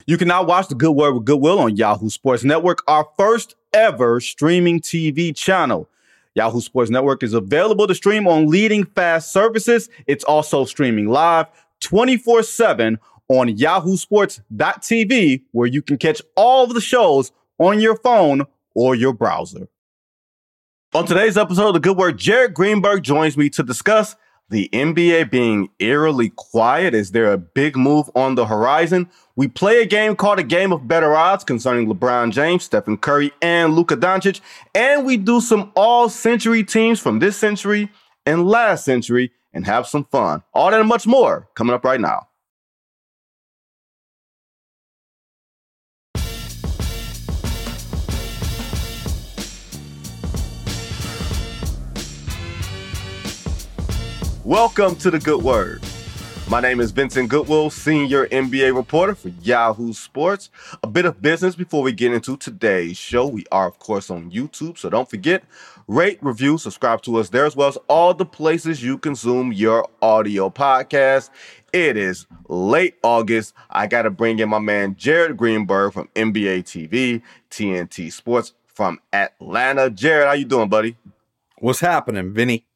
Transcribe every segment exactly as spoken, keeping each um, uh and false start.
You can now watch The Good Word with Goodwill on Yahoo Sports Network, our first ever streaming T V channel. Yahoo Sports Network is available to stream on leading fast services. It's also streaming live twenty-four seven on yahoo sports dot t v, where you can catch all of the shows on your phone or your browser. On today's episode of The Good Word, Jared Greenberg joins me to discuss the N B A being eerily quiet. Is there a big move on the horizon? We play a game called A Game of Better Odds concerning LeBron James, Stephen Curry, and Luka Doncic. And we do some all-century teams from this century and last century and have some fun. All that and much more coming up right now. Welcome to The Good Word. My name is Vincent Goodwill, senior N B A reporter for Yahoo Sports. A bit of business before we get into today's show. We are, of course, on YouTube, so don't forget, rate, review, subscribe to us there, as well as all the places you consume your audio podcast. It is late August. I got to bring in my man Jared Greenberg from N B A T V, T N T Sports from Atlanta. Jared, how you doing, buddy? What's happening, Vinny?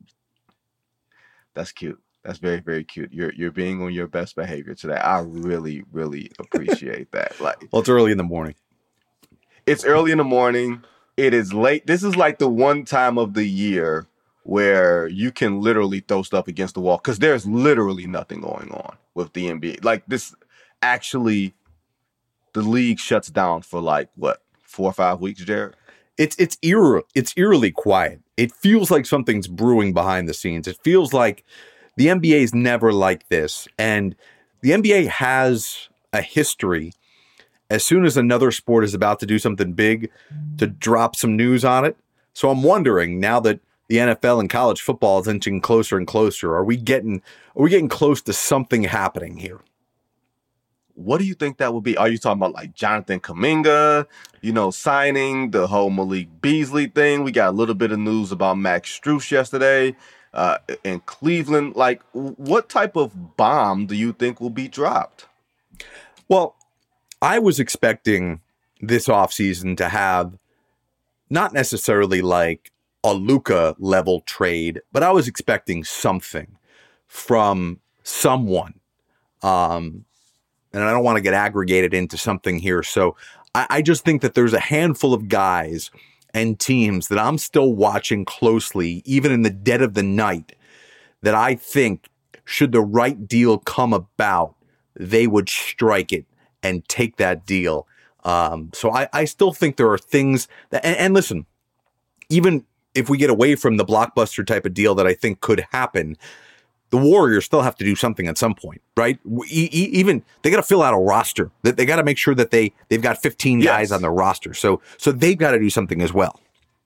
That's cute. That's very, very cute. You're you're being on your best behavior today. I really, really appreciate that. Like, well, it's early in the morning. It's early in the morning. It is late. This is like the one time of the year where you can literally throw stuff against the wall because there's literally nothing going on with the N B A. Like this, actually, the league shuts down for like what four or five weeks, Jared. It's it's eerie. It's eerily quiet. It feels like something's brewing behind the scenes. It feels like the N B A is never like this. And the N B A has a history, as soon as another sport is about to do something big, to drop some news on it. So I'm wondering, now that the N F L and college football is inching closer and closer, are we getting are we getting close to something happening here? What do you think that would be? Are you talking about like Jonathan Kuminga, you know, signing, the whole Malik Beasley thing? We got a little bit of news about Max Strus yesterday uh, in Cleveland. Like, what type of bomb do you think will be dropped? Well, I was expecting this offseason to have not necessarily like a Luka level trade, but I was expecting something from someone. Um, And I don't want to get aggregated into something here. So I, I just think that there's a handful of guys and teams that I'm still watching closely, even in the dead of the night, that I think, should the right deal come about, they would strike it and take that deal. Um, so I, I still think there are things that, and, and listen, even if we get away from the blockbuster type of deal that I think could happen, the Warriors still have to do something at some point, right? E- e- even they got to fill out a roster. They, they got to make sure that they they've got fifteen yes. guys on their roster. So so they've got to do something as well.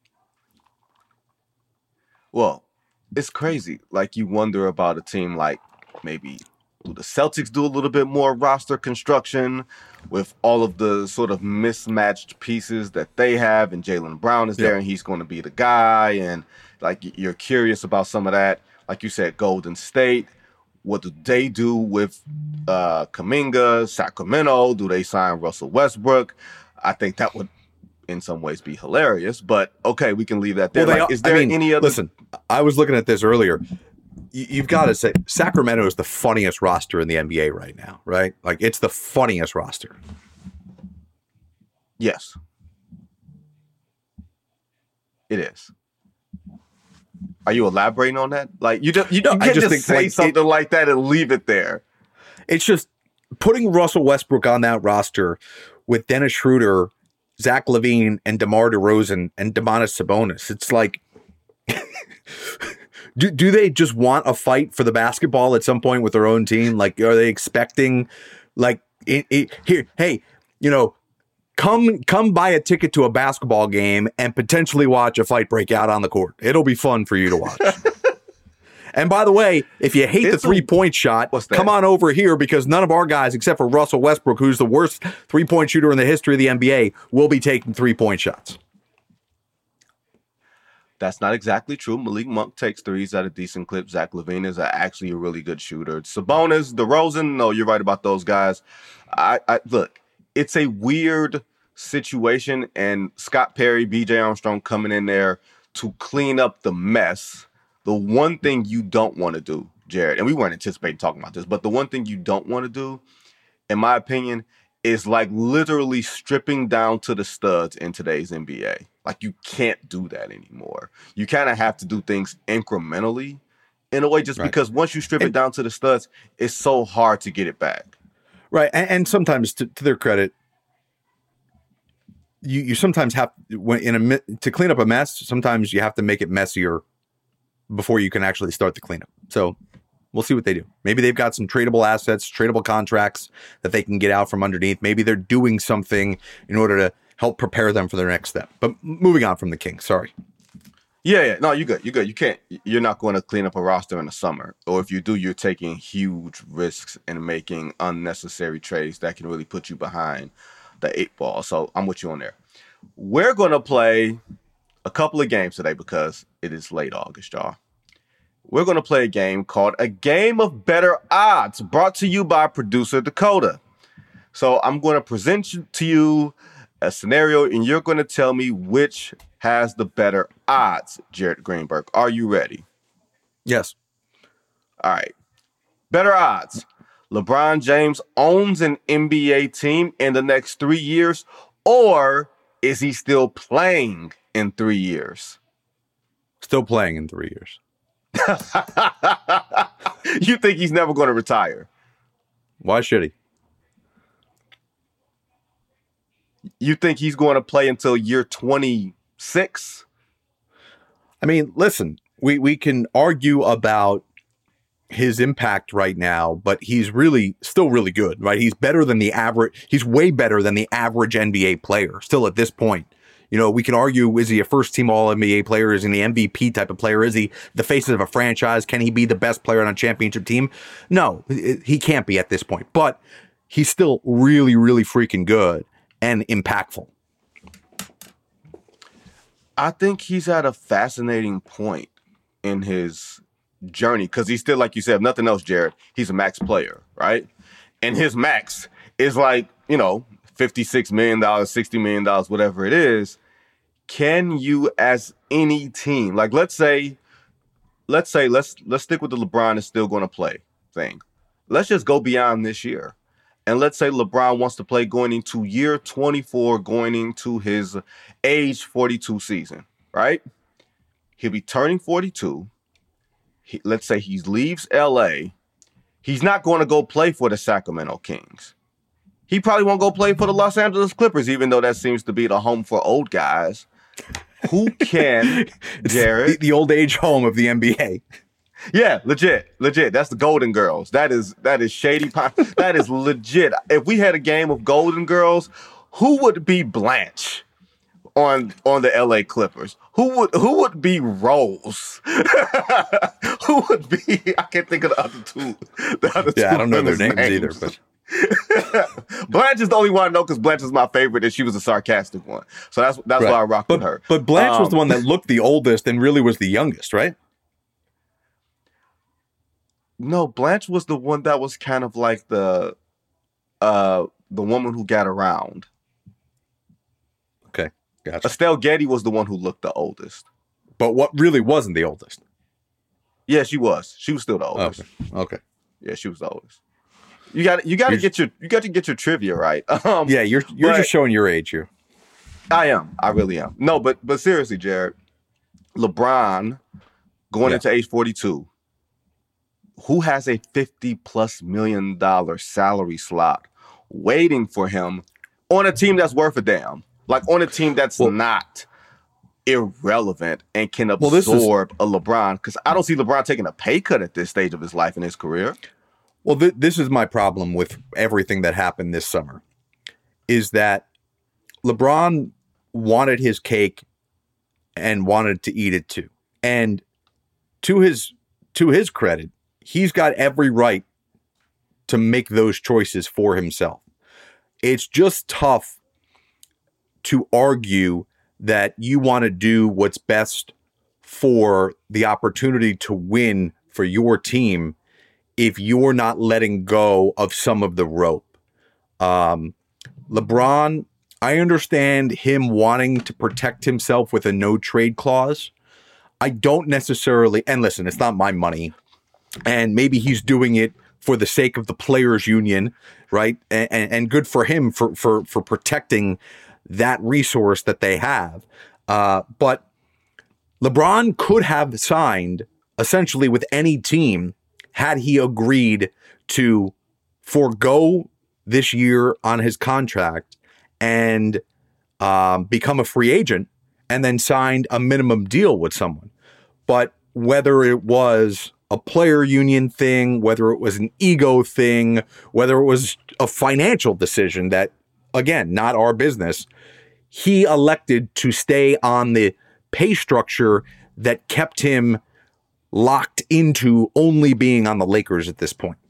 Well, it's crazy. Like, you wonder about a team like maybe do the Celtics do a little bit more roster construction with all of the sort of mismatched pieces that they have, and Jaylen Brown is there, yeah. and he's going to be the guy, and like you're curious about some of that. Like you said, Golden State, what do they do with uh, Kuminga? Sacramento, do they sign Russell Westbrook? I think that would, in some ways, be hilarious. But okay, we can leave that there. Well, like, is there I mean, any other? Listen, I was looking at this earlier. You, you've got to say Sacramento is the funniest roster in the N B A right now, right? Like, it's the funniest roster. Yes, it is. Are you elaborating on that? Like, you just you, no, you can't I just, just think, say like, something it, like that and leave it there. It's just putting Russell Westbrook on that roster with Dennis Schroeder, Zach LaVine, and DeMar DeRozan and Domantas Sabonis. It's like, do do they just want a fight for the basketball at some point with their own team? Like, are they expecting, like, it, it, here, hey, you know, Come come buy a ticket to a basketball game and potentially watch a fight break out on the court. It'll be fun for you to watch. And by the way, if you hate it's the three-point a, shot, come on over here, because none of our guys, except for Russell Westbrook, who's the worst three-point shooter in the history of the N B A, will be taking three-point shots. That's not exactly true. Malik Monk takes threes at a decent clip. Zach LaVine is actually a really good shooter. Sabonis, DeRozan, no, you're right about those guys. I, I look, it's a weird situation, and Scott Perry, B J Armstrong coming in there to clean up the mess. The one thing you don't want to do, Jared, and we weren't anticipating talking about this, but the one thing you don't want to do, in my opinion, is like literally stripping down to the studs in today's N B A. Like, you can't do that anymore. You kind of have to do things incrementally in a way, just right. because once you strip and, it down to the studs, it's so hard to get it back. Right. And, and sometimes, to, to their credit, you, you sometimes have when in a to clean up a mess, sometimes you have to make it messier before you can actually start the cleanup. So we'll see what they do. Maybe they've got some tradable assets, tradable contracts that they can get out from underneath. Maybe they're doing something in order to help prepare them for their next step. But moving on from the Kings, sorry. Yeah, yeah. No, you're good. You're good. You can't, you're not going to clean up a roster in the summer. Or if you do, you're taking huge risks and making unnecessary trades that can really put you behind the eight ball. So I'm with you on there. We're going to play a couple of games today because it is late August, y'all. We're going to play a game called A Game of Better Odds, brought to you by producer Dakota. So I'm going to present to you a scenario, and you're going to tell me which has the better odds, Jared Greenberg. Are you ready? Yes. All right. Better odds. LeBron James owns an N B A team in the next three years, or is he still playing in three years? Still playing in three years. You think he's never going to retire? Why should he? You think he's going to play until year twenty-six? I mean, listen, we, we can argue about his impact right now, but he's really still really good, right? He's better than the average. He's way better than the average N B A player still at this point. You know, we can argue, is he a first team all N B A player? Is he the M V P type of player? Is he the face of a franchise? Can he be the best player on a championship team? No, he can't be at this point, but he's still really, really freaking good and impactful. I think he's at a fascinating point in his journey because he's still, like you said, if nothing else, Jared, he's a max player, right? And his max is like, you know, fifty-six million dollars, sixty million dollars, whatever it is. Can you, as any team, like let's say, let's say, let's let's stick with the LeBron is still going to play thing. Let's just go beyond this year. And let's say LeBron wants to play going into year twenty-four, going into his age forty-two season, right? He'll be turning forty-two. He, let's say he leaves L A. He's not going to go play for the Sacramento Kings. He probably won't go play for the Los Angeles Clippers, even though that seems to be the home for old guys. Who can, Jared? The, the old age home of the N B A. Yeah, legit, legit. That's the Golden Girls. That is that is Shady Pine. That is legit. If we had a game of Golden Girls, who would be Blanche on on the L A Clippers? Who would who would be Rose? Who would be? I can't think of the other two. The other yeah, two I don't know their names, names either. But Blanche is the only one I know because Blanche is my favorite, and she was a sarcastic one. So that's that's right. why I rock but, with her. But Blanche um, was the one that looked the oldest and really was the youngest, right? No, Blanche was the one that was kind of like the uh, the woman who got around. Okay, gotcha. Estelle Getty was the one who looked the oldest. But what really wasn't the oldest? Yeah, she was. She was still the oldest. Okay. Okay. Yeah, she was the oldest. You got you got to get your you got to get your trivia right. Um, yeah, you're you're just showing your age here. I am. I really am. No, but but seriously, Jared, LeBron going yeah. into age forty-two. Who has a fifty plus million dollar salary slot waiting for him on a team that's worth a damn? Like on a team that's well, not irrelevant and can absorb well, is, a LeBron? Because I don't see LeBron taking a pay cut at this stage of his life and his career. Well, th- this is my problem with everything that happened this summer, is that LeBron wanted his cake and wanted to eat it too. And to his to his credit, he's got every right to make those choices for himself. It's just tough to argue that you want to do what's best for the opportunity to win for your team if you're not letting go of some of the rope. Um, LeBron, I understand him wanting to protect himself with a no trade clause. I don't necessarily, and listen, it's not my money. And maybe he's doing it for the sake of the players union, right? And, and, and good for him for, for, for protecting that resource that they have. Uh, but LeBron could have signed essentially with any team had he agreed to forego this year on his contract and um, become a free agent and then signed a minimum deal with someone. But whether it was a player union thing, whether it was an ego thing, whether it was a financial decision that, again, not our business, he elected to stay on the pay structure that kept him locked into only being on the Lakers at this point.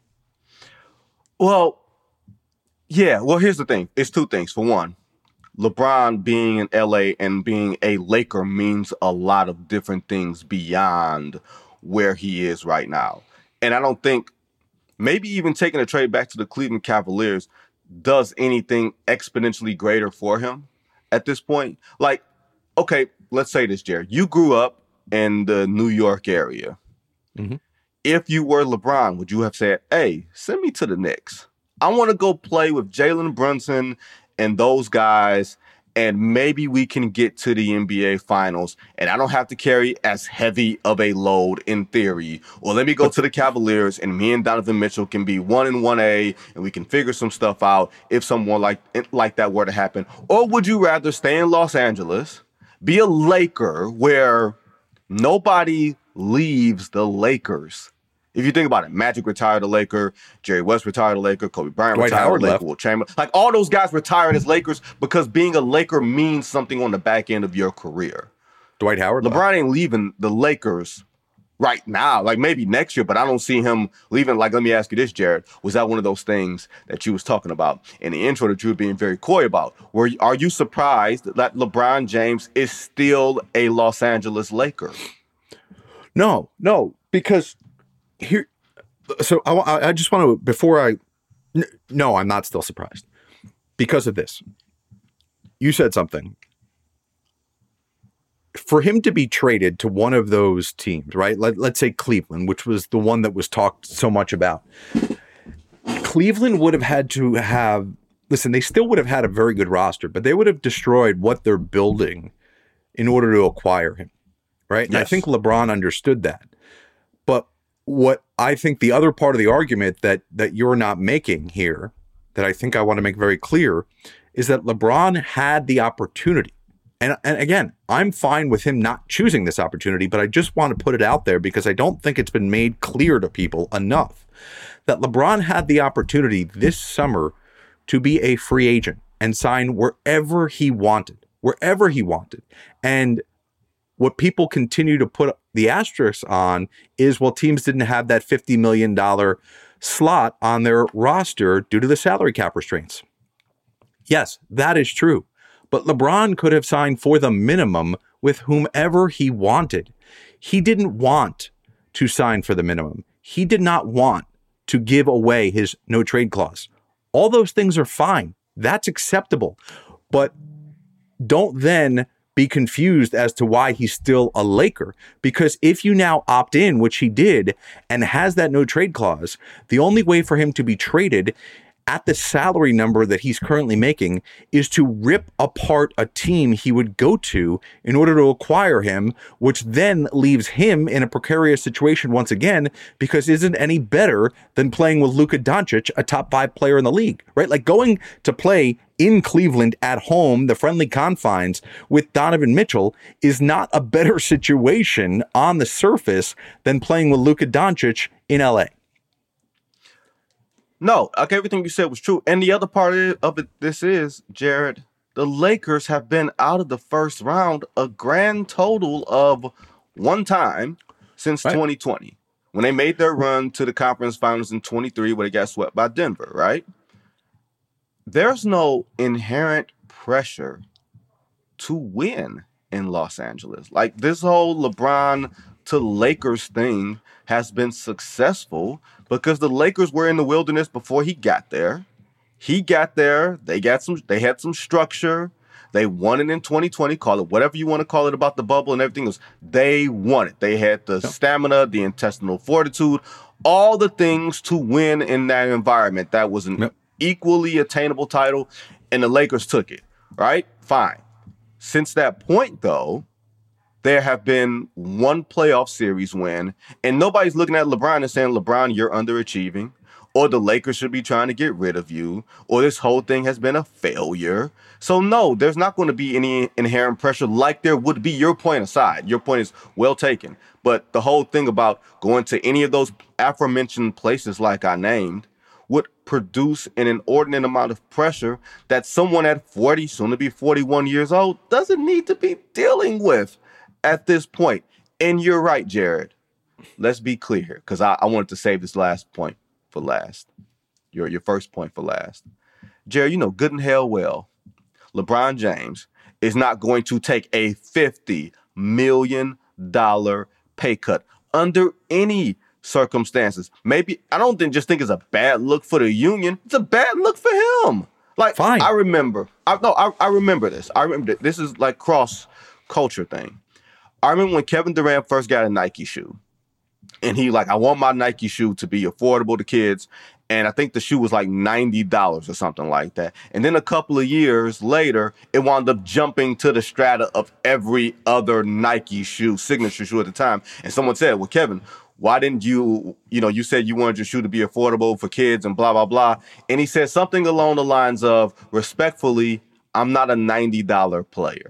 Well, yeah. Well, here's the thing. It's two things. For one, LeBron being in L A and being a Laker means a lot of different things beyond where he is right now. And I don't think maybe even taking a trade back to the Cleveland Cavaliers does anything exponentially greater for him at this point. Like, okay, let's say this, Jared. You grew up in the New York area. Mm-hmm. If you were LeBron, would you have said, hey, send me to the Knicks? I want to go play with Jalen Brunson and those guys, and maybe we can get to the N B A Finals, and I don't have to carry as heavy of a load in theory. Or let me go to the Cavaliers, and me and Donovan Mitchell can be one and one A, and we can figure some stuff out if someone like, like that were to happen. Or would you rather stay in Los Angeles, be a Laker where nobody leaves the Lakers? If you think about it, Magic retired a Laker, Jerry West retired a Laker, Kobe Bryant Dwight retired Howard a Laker, left. Will Chamberlain. Like, all those guys retired as Lakers because being a Laker means something on the back end of your career. Dwight Howard LeBron left. ain't leaving the Lakers right now. Like, maybe next year, but I don't see him leaving. Like, let me ask you this, Jared. Was that one of those things that you was talking about in the intro that you were being very coy about? Were, are you surprised that LeBron James is still a Los Angeles Laker? No, no, because here... So I, I just want to, before I, n- no, I'm not still surprised because of this. You said something. For him to be traded to one of those teams, right? Let, let's say Cleveland, which was the one that was talked so much about. Cleveland would have had to have, listen, they still would have had a very good roster, but they would have destroyed what they're building in order to acquire him, right? And yes. I think LeBron understood that. But what I think the other part of the argument that that you're not making here, that I think I want to make very clear, is that LeBron had the opportunity. And, and again, I'm fine with him not choosing this opportunity, but I just want to put it out there because I don't think it's been made clear to people enough that LeBron had the opportunity this summer to be a free agent and sign wherever he wanted, wherever he wanted. And what people continue to put the asterisk on is, well, teams didn't have that fifty million dollars slot on their roster due to the salary cap restraints. Yes, that is true. But LeBron could have signed for the minimum with whomever he wanted. He didn't want to sign for the minimum. He did not want to give away his no trade clause. All those things are fine. That's acceptable. But don't then be confused as to why he's still a Laker. Because if you now opt in, which he did, and has that no trade clause, the only way for him to be traded at the salary number that he's currently making is to rip apart a team he would go to in order to acquire him, which then leaves him in a precarious situation once again, because isn't any better than playing with Luka Doncic, a top five player in the league, right? Like going to play in Cleveland at home, the friendly confines with Donovan Mitchell is not a better situation on the surface than playing with Luka Doncic in L A. No, like everything you said was true. And the other part of it, this is, Jared, the Lakers have been out of the first round a grand total of one time since right. twenty twenty, when they made their run to the conference finals in twenty-three, where they got swept by Denver, right? There's no inherent pressure to win in Los Angeles. Like, this whole LeBron to Lakers thing has been successful because the Lakers were in the wilderness before he got there. He got there. They got some. They had some structure. They won it in twenty twenty. Call it whatever you want to call it about the bubble and everything else. They won it. They had the yep. stamina, the intestinal fortitude, all the things to win in that environment. That was an yep. equally attainable title, and the Lakers took it. Right? Fine. Since that point, though, there have been one playoff series win, and nobody's looking at LeBron and saying, LeBron, you're underachieving, or the Lakers should be trying to get rid of you, or this whole thing has been a failure. So, no, there's not going to be any inherent pressure like there would be. Your point aside, your point is well taken. But the whole thing about going to any of those aforementioned places like I named would produce an inordinate amount of pressure that someone at forty, soon to be forty-one years old, doesn't need to be dealing with at this point. And you're right, Jared. Let's be clear here, because I, I wanted to save this last point for last. Your, your first point for last. Jared, you know good and hell well, LeBron James is not going to take a fifty million dollars pay cut under any circumstances. Maybe, I don't think, just think it's a bad look for the union. It's a bad look for him. Like, Fine. I remember, I no, I, I remember this. I remember this. This is like cross culture thing. I remember when Kevin Durant first got a Nike shoe, and he like, I want my Nike shoe to be affordable to kids. And I think the shoe was like ninety dollars or something like that. And then a couple of years later, it wound up jumping to the strata of every other Nike shoe, signature shoe at the time. And someone said, well, Kevin, why didn't you, you know, you said you wanted your shoe to be affordable for kids and blah, blah, blah. And he said something along the lines of, respectfully, I'm not a ninety dollars player.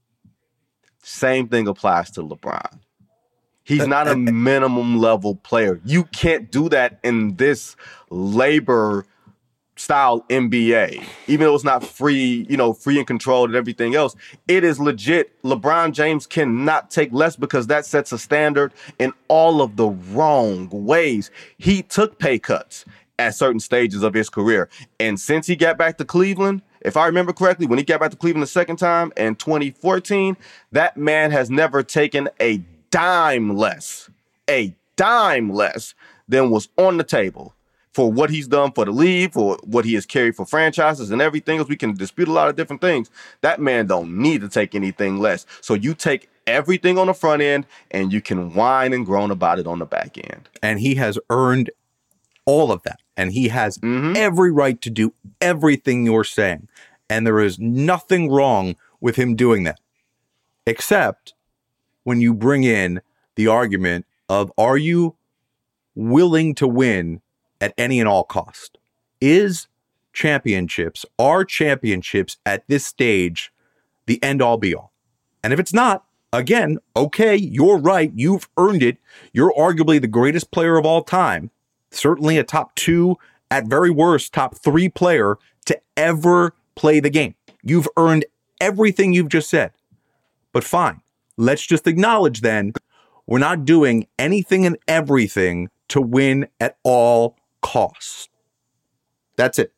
Same thing applies to LeBron. He's not a minimum level player. You can't do that in this labor style N B A. Even though it's not free, you know, free and controlled and everything else, it is legit. LeBron James cannot take less because that sets a standard in all of the wrong ways. He took pay cuts at certain stages of his career. And since he got back to Cleveland, if I remember correctly, when he got back to Cleveland the second time in twenty fourteen, that man has never taken a dime less, a dime less than was on the table for what he's done for the league, for what he has carried for franchises and everything else. We can dispute a lot of different things. That man don't need to take anything less. So you take everything on the front end and you can whine and groan about it on the back end. And he has earned all of that. And he has mm-hmm. every right to do everything you're saying. And there is nothing wrong with him doing that, except when you bring in the argument of, are you willing to win at any and all cost? Is championships, are championships at this stage the end all be all? And if it's not, again, okay, you're right. You've earned it. You're arguably the greatest player of all time. Certainly a top two, at very worst, top three player to ever play the game. You've earned everything you've just said. But fine. Let's just acknowledge then, we're not doing anything and everything to win at all costs. That's it.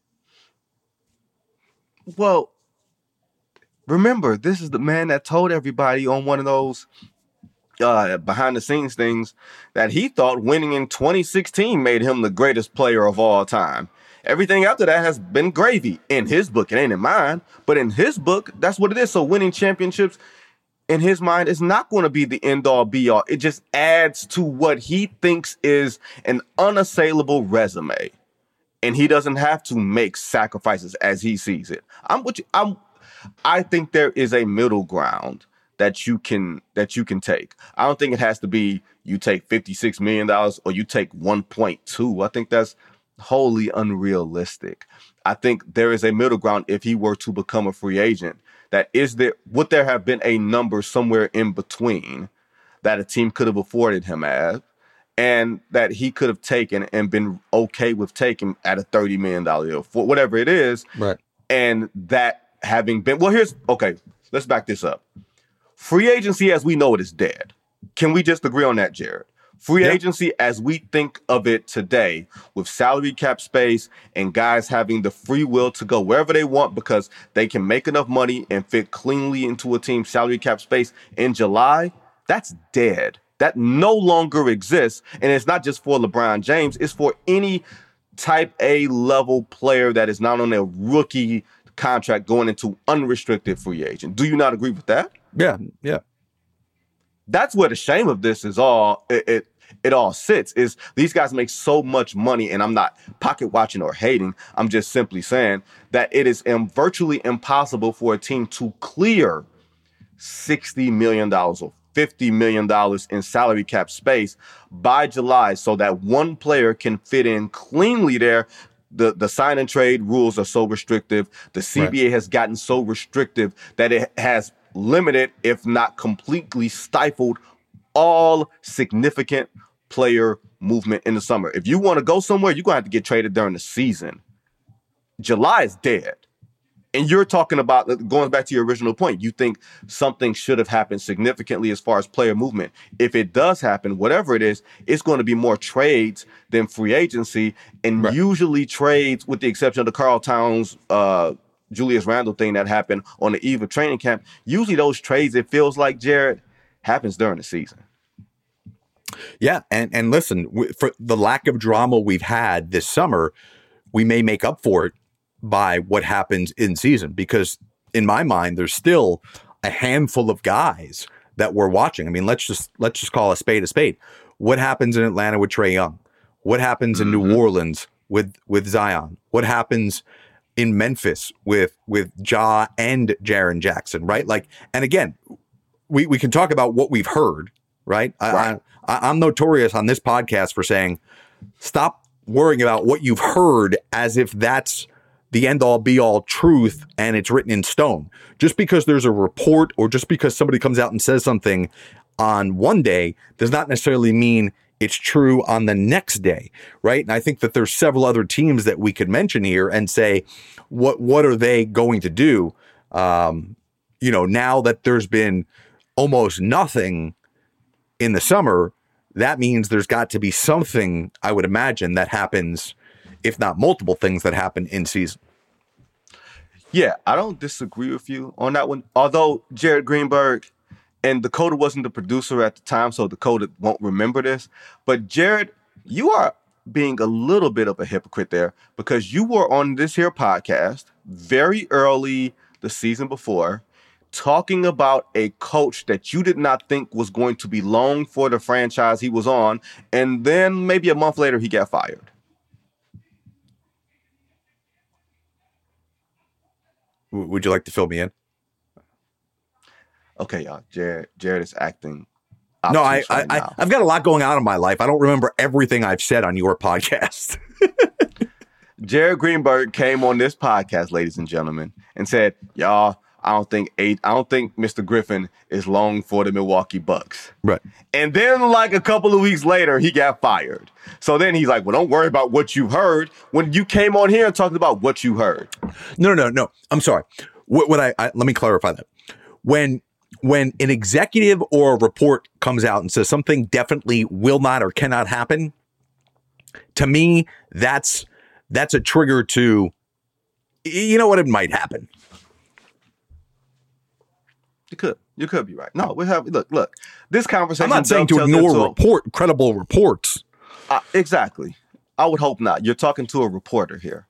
Well, remember, this is the man that told everybody on one of those uh, behind the scenes things that he thought winning in twenty sixteen made him the greatest player of all time. Everything after that has been gravy in his book. It ain't in mine, but in his book, that's what it is. So winning championships, in his mind, is not going to be the end-all, be-all. It just adds to what he thinks is an unassailable resume. And he doesn't have to make sacrifices as he sees it. I'm with you. I'm, I think there is a middle ground that you can that you can take. I don't think it has to be you take fifty-six million dollars or you take one point two. I think that's wholly unrealistic. I think there is a middle ground if he were to become a free agent. That is there, would there have been a number somewhere in between that a team could have afforded him at, and that he could have taken and been okay with taking at a thirty million dollars deal for whatever it is. Right. And that having been, well, here's, okay, let's back this up. Free agency as we know it is dead. Can we just agree on that, Jared? Free yep. agency as we think of it today, with salary cap space and guys having the free will to go wherever they want because they can make enough money and fit cleanly into a team's salary cap space in July, that's dead. That no longer exists. And it's not just for LeBron James. It's for any type A level player that is not on a rookie contract going into unrestricted free agent. Do you not agree with that? Yeah, yeah. That's where the shame of this is all it, it it all sits, is these guys make so much money, and I'm not pocket watching or hating. I'm just simply saying that it is um, virtually impossible for a team to clear sixty million dollars or fifty million dollars in salary cap space by July so that one player can fit in cleanly there. The the sign and trade rules are so restrictive. The C B A right. has gotten so restrictive that it has limited, if not completely stifled, all significant player movement in the summer. If you want to go somewhere, you're going to have to get traded during the season. July is dead. And you're talking about, going back to your original point, you think something should have happened significantly as far as player movement. If it does happen, whatever it is, it's going to be more trades than free agency. And right. usually trades, with the exception of the Karl Towns, uh, Julius Randle thing that happened on the eve of training camp, usually those trades, it feels like, Jared, happens during the season. Yeah, and, and listen, for the lack of drama we've had this summer, we may make up for it by what happens in season, because in my mind, there's still a handful of guys that we're watching. I mean, let's just let's just call a spade a spade. What happens in Atlanta with Trae Young? What happens in mm-hmm. New Orleans with with Zion? What happens in Memphis with with Ja and Jaren Jackson? Right? Like, and again, we we can talk about what we've heard. Right? right. I, I, I'm notorious on this podcast for saying, stop worrying about what you've heard as if that's the end-all, be-all truth and it's written in stone. Just because there's a report or just because somebody comes out and says something on one day does not necessarily mean it's true on the next day, right? And I think that there's several other teams that we could mention here and say, what what are they going to do? Um, you know, now that there's been almost nothing in the summer, that means there's got to be something, I would imagine, that happens, if not multiple things that happen in season. Yeah, I don't disagree with you on that one. Although Jared Greenberg, and Dakota wasn't the producer at the time, so Dakota won't remember this. But Jared, you are being a little bit of a hypocrite there, because you were on this here podcast very early the season before talking about a coach that you did not think was going to be long for the franchise he was on. And then maybe a month later, he got fired. Would you like to fill me in? Okay, y'all. Jared, Jared is acting. No, I, right I, I, I've got a lot going on in my life. I don't remember everything I've said on your podcast. Jared Greenberg came on this podcast, ladies and gentlemen, and said, "Y'all, I don't think eight. I don't think Mister Griffin is long for the Milwaukee Bucks." Right. And then, like a couple of weeks later, he got fired. So then he's like, "Well, don't worry about what you heard." When you came on here and talked about what you heard. No, no, no. I'm sorry. What, what I, I let me clarify that. When when an executive or a report comes out and says something definitely will not or cannot happen, to me, that's that's a trigger to, you know what, it might happen. You could. You could be right. No, we have, look, look, this conversation. I'm not saying to ignore report, credible reports. Uh, exactly. I would hope not. You're talking to a reporter here.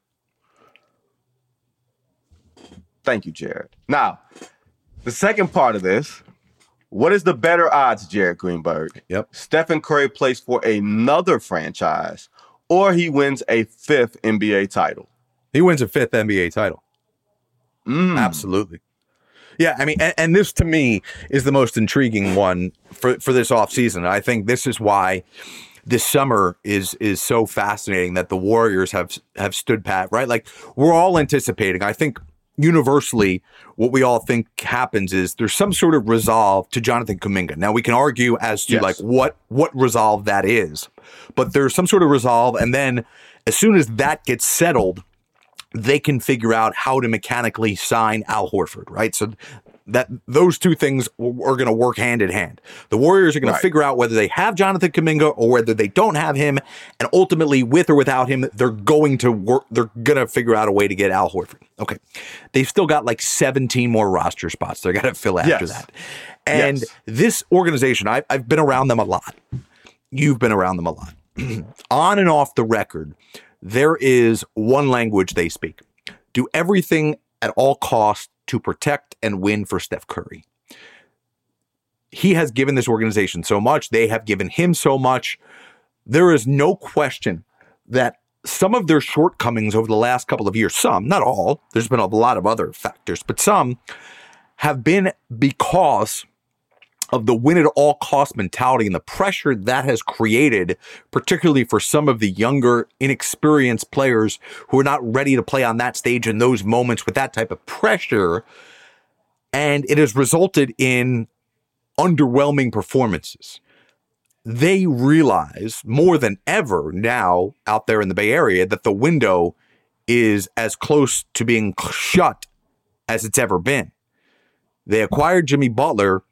Thank you, Jared. Now, the second part of this, what is the better odds, Jared Greenberg? Yep. Stephen Curry plays for another franchise, or he wins a fifth N B A title? He wins a fifth N B A title. Mm. Absolutely. Yeah, I mean, and, and this to me is the most intriguing one for, for this offseason. I think this is why this summer is is so fascinating, that the Warriors have have stood pat, right? Like, we're all anticipating. I think universally what we all think happens is there's some sort of resolve to Jonathan Kuminga. Now, we can argue as to yes. like what what resolve that is, but there's some sort of resolve, and then as soon as that gets settled, they can figure out how to mechanically sign Al Horford, right? So that those two things are going to work hand in hand. The Warriors are going right. to figure out whether they have Jonathan Kuminga or whether they don't have him, and ultimately, with or without him, they're going to work. They're going to figure out a way to get Al Horford. Okay, they've still got like seventeen more roster spots they're going to fill after yes. that. And yes. this organization, I, I've been around them a lot. You've been around them a lot. On and off the record, there is one language they speak. Do everything at all costs to protect and win for Steph Curry. He has given this organization so much. They have given him so much. There is no question that some of their shortcomings over the last couple of years, some, not all, there's been a lot of other factors, but some have been because of the win at all cost mentality and the pressure that has created, particularly for some of the younger, inexperienced players who are not ready to play on that stage in those moments with that type of pressure. And it has resulted in underwhelming performances. They realize more than ever now out there in the Bay Area that the window is as close to being shut as it's ever been. They acquired Jimmy Butler.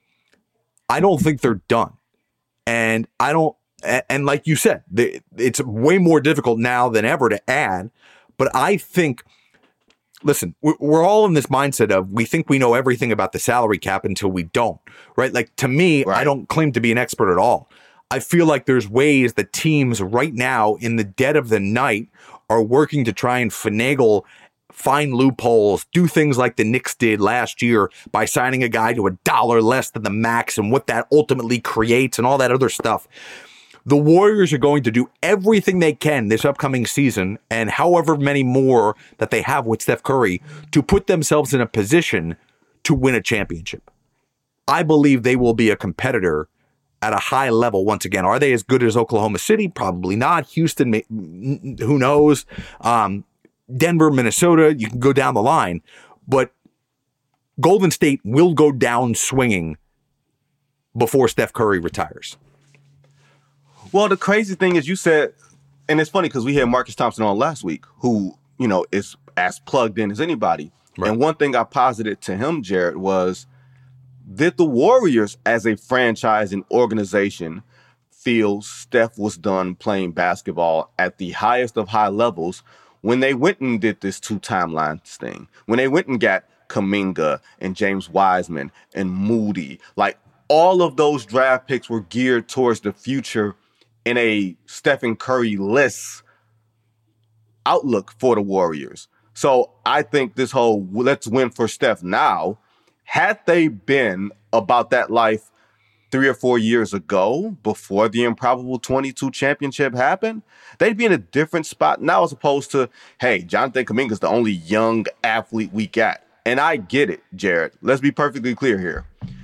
I don't think they're done. And I don't, and like you said, it's way more difficult now than ever to add. But I think, listen, we're all in this mindset of we think we know everything about the salary cap until we don't, right? Like to me, right. I don't claim to be an expert at all. I feel like there's ways that teams right now in the dead of the night are working to try and finagle, find loopholes, do things like the Knicks did last year by signing a guy to a dollar less than the max and what that ultimately creates and all that other stuff. The Warriors are going to do everything they can this upcoming season and however many more that they have with Steph Curry to put themselves in a position to win a championship. I believe they will be a competitor at a high level once again. Are they as good as Oklahoma City? Probably not. Houston, who knows? Um, Denver, Minnesota, you can go down the line. But Golden State will go down swinging before Steph Curry retires. Well, the crazy thing is you said, and it's funny because we had Marcus Thompson on last week, who, you know, is as plugged in as anybody. Right. And one thing I posited to him, Jared, was did the Warriors as a franchise and organization feel Steph was done playing basketball at the highest of high levels when they went and did this two timelines thing, when they went and got Kuminga and James Wiseman and Moody? Like all of those draft picks were geared towards the future in a Stephen Curry-less outlook for the Warriors. So I think this whole let's win for Steph now, had they been about that life three or four years ago, before the improbable twenty-two championship happened, they'd be in a different spot now as opposed to, hey, Jonathan Kuminga's the only young athlete we got. And I get it, Jared. Let's be perfectly clear here.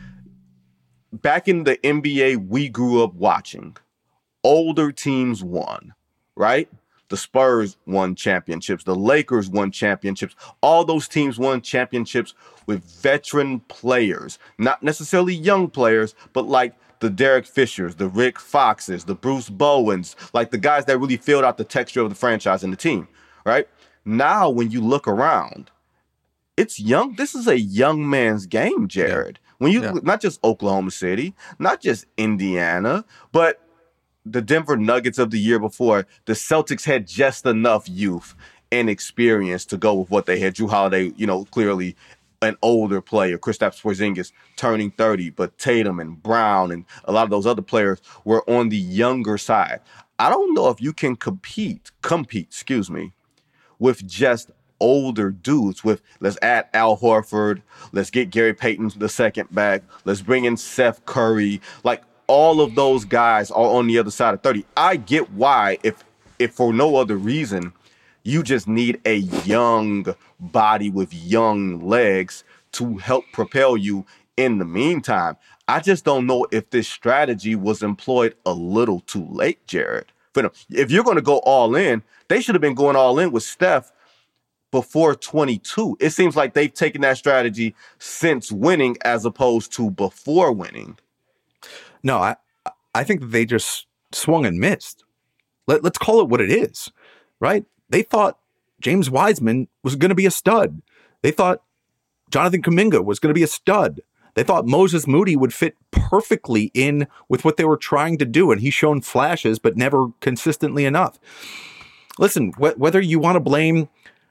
Back in the N B A we grew up watching, older teams won, right? The Spurs won championships. The Lakers won championships. All those teams won championships with veteran players, not necessarily young players, but like the Derek Fishers, the Rick Foxes, the Bruce Bowens, like the guys that really filled out the texture of the franchise and the team, right? Now, when you look around, it's young. This is a young man's game, Jared. Yeah. When you yeah. not just Oklahoma City, not just Indiana, but the Denver Nuggets of the year before, the Celtics had just enough youth and experience to go with what they had. Jrue Holiday, you know, clearly an older player. Kristaps Porzingis turning thirty, but Tatum and Brown and a lot of those other players were on the younger side. I don't know if you can compete, compete, excuse me, with just older dudes. With let's add Al Horford, let's get Gary Payton the second back, let's bring in Seth Curry, like. All of those guys are on the other side of thirty. I get why, if if for no other reason, you just need a young body with young legs to help propel you in the meantime. I just don't know if this strategy was employed a little too late, Jared. For them. If you're going to go all in, they should have been going all in with Steph before twenty-two. It seems like they've taken that strategy since winning as opposed to before winning. No, I I think that they just swung and missed. Let, let's call it what it is, right? They thought James Wiseman was going to be a stud. They thought Jonathan Kuminga was going to be a stud. They thought Moses Moody would fit perfectly in with what they were trying to do, and he's shown flashes, but never consistently enough. Listen, wh- whether you want to blame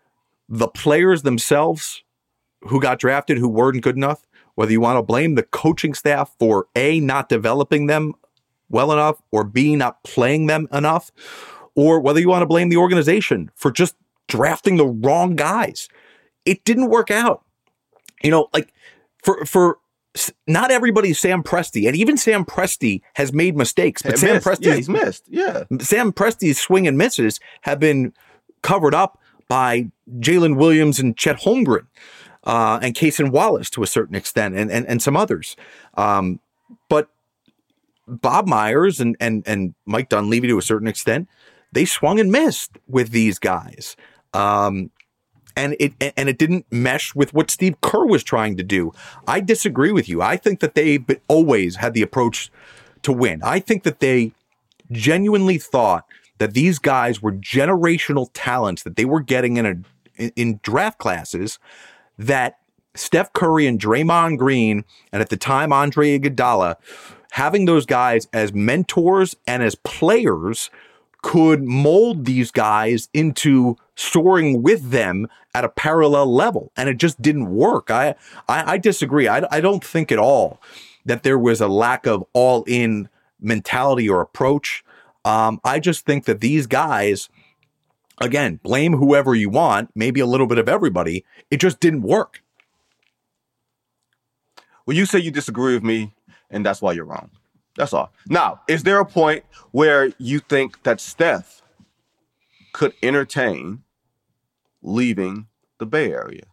the players themselves who got drafted who weren't good enough, whether you want to blame the coaching staff for A, not developing them well enough, or B, not playing them enough, or whether you want to blame the organization for just drafting the wrong guys. It didn't work out. You know, like for for not everybody's Sam Presti, and even Sam Presti has made mistakes. But Sam missed. Presti, yeah, he's missed. Yeah, Sam Presti's swing and misses have been covered up by Jalen Williams and Chet Holmgren, uh, and Cason Wallace to a certain extent, and and, and some others. Um, but Bob Myers and and and Mike Dunleavy to a certain extent, they swung and missed with these guys. Um, And it and it didn't mesh with what Steve Kerr was trying to do. I disagree with you. I think that they always had the approach to win. I think that they genuinely thought that these guys were generational talents that they were getting in a in draft classes that Steph Curry and Draymond Green, and at the time Andre Iguodala, having those guys as mentors and as players could mold these guys into soaring with them at a parallel level. And it just didn't work. I I, I disagree. I, I don't think at all that there was a lack of all-in mentality or approach. Um, I just think that these guys, again, blame whoever you want, maybe a little bit of everybody. It just didn't work. Well, you say you disagree with me, and that's why you're wrong. That's all. Now, is there a point where you think that Steph could entertain leaving the Bay Area?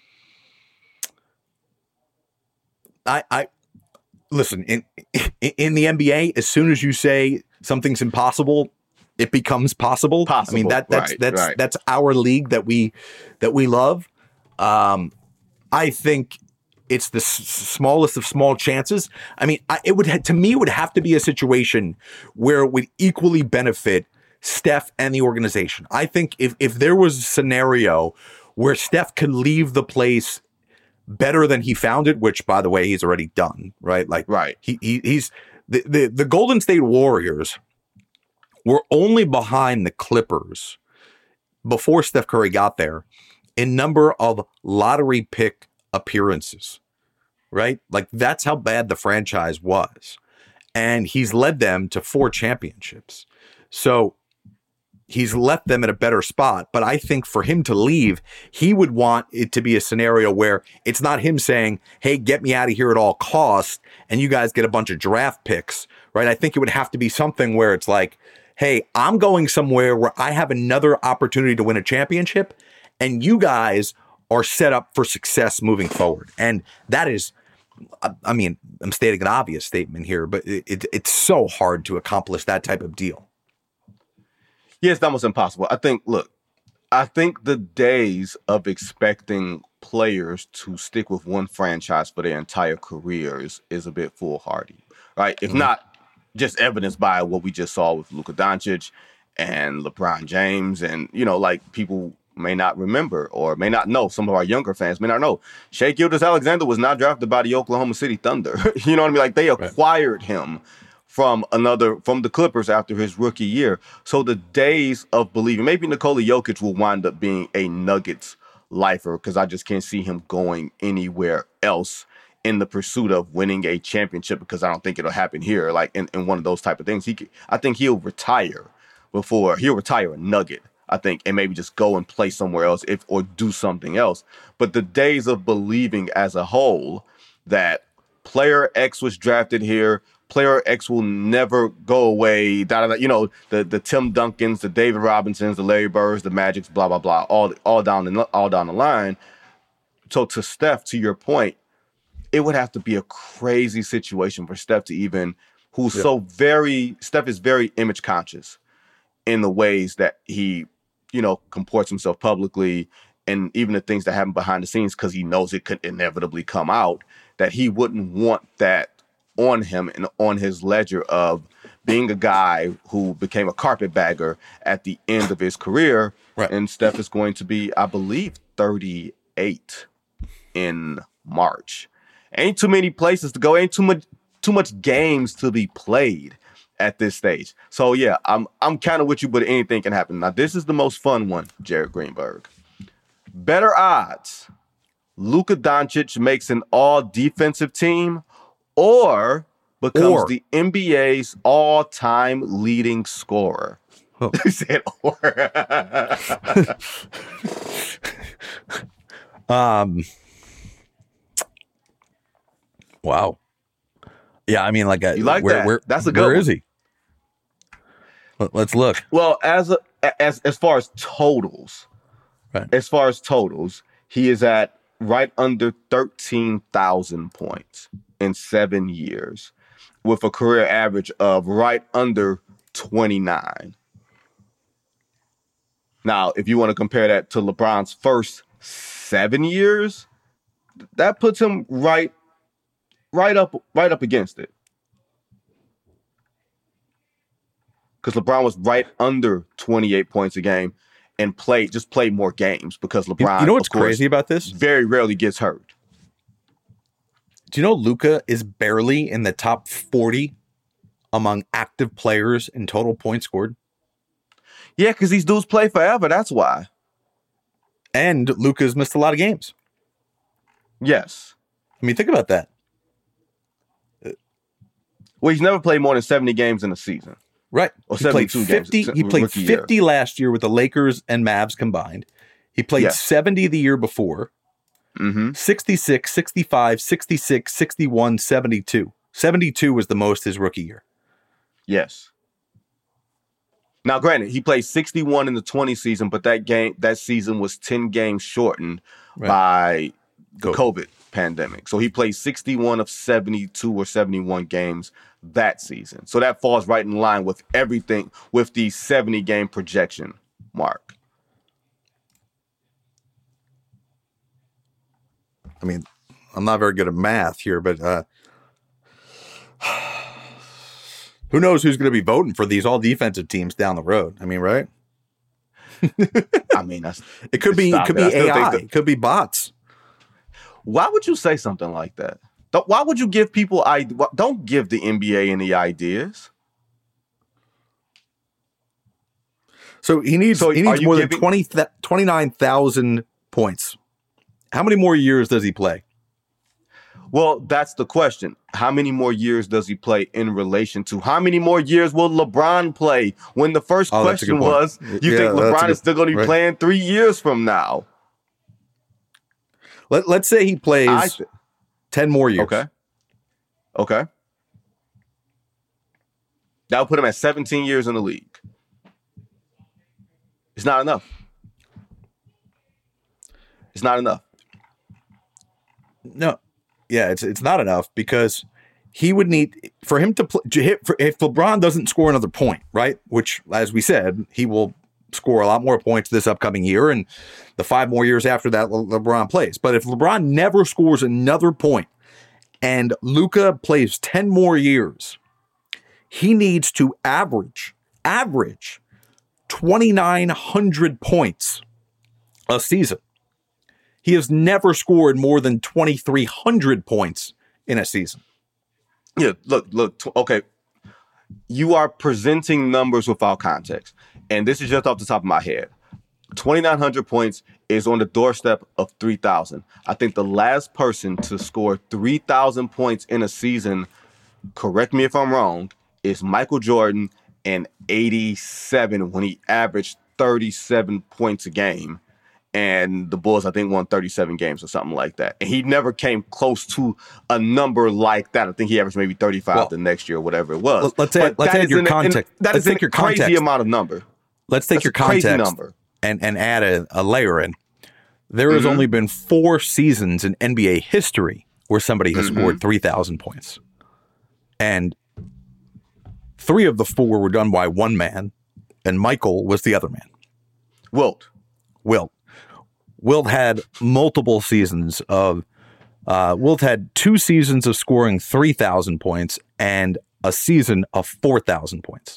I, I listen, in in the N B A, as soon as you say something's impossible, it becomes possible. Possible. I mean, that that's right, that's right. that's our league that we that we love. Um, I think it's the s- smallest of small chances. I mean, I, it would ha- to me it would have to be a situation where it would equally benefit Steph and the organization. I think if if there was a scenario where Steph could leave the place better than he found it, which by the way he's already done, right? Like, right. He, he he's the, the the Golden State Warriors were only behind the Clippers before Steph Curry got there in number of lottery pick appearances, right? Like that's how bad the franchise was. And he's led them to four championships. So he's left them in a better spot. But I think for him to leave, he would want it to be a scenario where it's not him saying, hey, get me out of here at all costs, and you guys get a bunch of draft picks, right? I think it would have to be something where it's like, hey, I'm going somewhere where I have another opportunity to win a championship, and you guys are set up for success moving forward. And that is, I mean, I'm stating an obvious statement here, but it, it, it's so hard to accomplish that type of deal. Yeah, it's almost impossible. I think, look, I think the days of expecting players to stick with one franchise for their entire careers is a bit foolhardy, right? If mm-hmm. not just evidenced by what we just saw with Luka Doncic and LeBron James, and, you know, like people may not remember or may not know. Some of our younger fans may not know. Shai Gilgeous-Alexander was not drafted by the Oklahoma City Thunder. You know what I mean? Like they acquired right. him from another, from the Clippers after his rookie year. So the days of believing, maybe Nikola Jokic will wind up being a Nuggets lifer because I just can't see him going anywhere else in the pursuit of winning a championship because I don't think it'll happen here. Like in, in one of those type of things, he, I think he'll retire before he'll retire a Nugget. I think, and maybe just go and play somewhere else if or do something else. But the days of believing as a whole that player X was drafted here, player X will never go away, da, da, da, you know, the, the Tim Duncans, the David Robinsons, the Larry Birds, the Magics, blah, blah, blah, all, all, down the, all down the line. So to Steph, to your point, it would have to be a crazy situation for Steph to even, who's yeah. so very, Steph is very image conscious in the ways that he, you know, comports himself publicly and even the things that happen behind the scenes because he knows it could inevitably come out, that he wouldn't want that on him and on his ledger of being a guy who became a carpetbagger at the end of his career. Right. And Steph is going to be, I believe, thirty-eight in March. Ain't too many places to go. Ain't too much, too much games to be played at this stage. So yeah, I'm I'm kind of with you, but anything can happen. Now this is the most fun one, Jared Greenberg. Better odds: Luka Doncic makes an all-defensive team, or becomes or, the N B A's all-time leading scorer. Oh. You said or. um. Wow. Yeah, I mean, like, a, You like where, that? Where, That's a good Where one. is he? Let, let's look. Well, as a, as as far as totals, Right. as far as totals, he is at right under thirteen thousand points in seven years, with a career average of right under twenty-nine. Now, if you want to compare that to LeBron's first seven years, that puts him right, right up, right up against it. Because LeBron was right under twenty-eight points a game and played just played more games because LeBron, You know what's of course, crazy about this? very rarely gets hurt. Do you know Luka is barely in the top forty among active players in total points scored? Yeah, because these dudes play forever. That's why. And Luka's missed a lot of games. Yes. I mean, think about that. Well, he's never played more than seventy games in a season. Right. Or he played seventy-two fifty. games. He played Rookie year. fifty last year with the Lakers and Mavs combined. He played Yes. seventy the year before. Mm-hmm. sixty-six, sixty-five, sixty-six, sixty-one, seventy-two. seventy-two was the most his rookie year. Yes. Now, granted, he played sixty-one in the twenty season, but that game, that season was ten games shortened Right. by the COVID. COVID pandemic. So he played sixty-one of seventy-two or seventy-one games that season. So that falls right in line with everything with the seventy game projection mark. I mean, I'm not very good at math here, but uh, who knows who's going to be voting for these all defensive teams down the road? I mean, right? I mean, that's, It could be, it Stop could it. I be still A think I, that- it could be bots. why would you say something like that? Don't- Why would you give people, I don't give the N B A any ideas. So he needs So he are needs you more giving- than twenty twenty-nine thousand points. How many more years does he play? Well, that's the question. How many more years does he play in relation to how many more years will LeBron play? When the first Oh, that's a good question point. was, you Yeah, think that's a LeBron good- is still going to be right. playing three years from now? Let, let's say he plays I th- ten more years. okay. Okay. That would put him at seventeen years in the league. It's not enough. It's not enough. No, yeah, it's it's not enough because he would need for him to play. If LeBron doesn't score another point, right? Which, as we said, he will score a lot more points this upcoming year, and the five more years after that, Le- LeBron plays. But if LeBron never scores another point, and Luka plays ten more years, he needs to average average twenty-nine hundred points a season. He has never scored more than twenty-three hundred points in a season. Yeah, look, look, tw- okay. You are presenting numbers without context. And this is just off the top of my head. twenty-nine hundred points is on the doorstep of three thousand. I think the last person to score three thousand points in a season, correct me if I'm wrong, is Michael Jordan in eighty-seven when he averaged thirty-seven points a game. And the Bulls, I think, won thirty-seven games or something like that. And he never came close to a number like that. I think he averaged maybe thirty-five Well, the next year or whatever it was. let's add- But let's that add is your an- an- context. That Let's is take a your crazy context. amount of number. Let's take That's your a crazy context number. and, and add a, a layer in. There has Mhm. only been four seasons in N B A history where somebody has Mhm. scored three thousand points. And three of the four were done by one man, and Michael was the other man, Wilt. Wilt. Wilt had multiple seasons of, uh, Wilt had two seasons of scoring three thousand points and a season of four thousand points.